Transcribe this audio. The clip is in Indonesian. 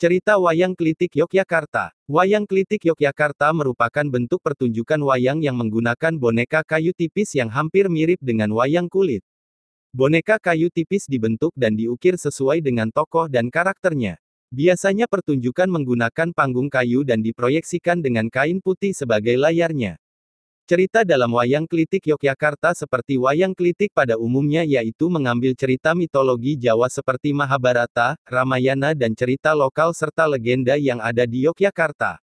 Cerita Wayang Klitik Yogyakarta. Wayang Klitik Yogyakarta merupakan bentuk pertunjukan wayang yang menggunakan boneka kayu tipis yang hampir mirip dengan wayang kulit. Boneka kayu tipis dibentuk dan diukir sesuai dengan tokoh dan karakternya. Biasanya pertunjukan menggunakan panggung kayu dan diproyeksikan dengan kain putih sebagai layarnya. Cerita dalam wayang klitik Yogyakarta seperti wayang klitik pada umumnya yaitu mengambil cerita mitologi Jawa seperti Mahabharata, Ramayana dan cerita lokal serta legenda yang ada di Yogyakarta.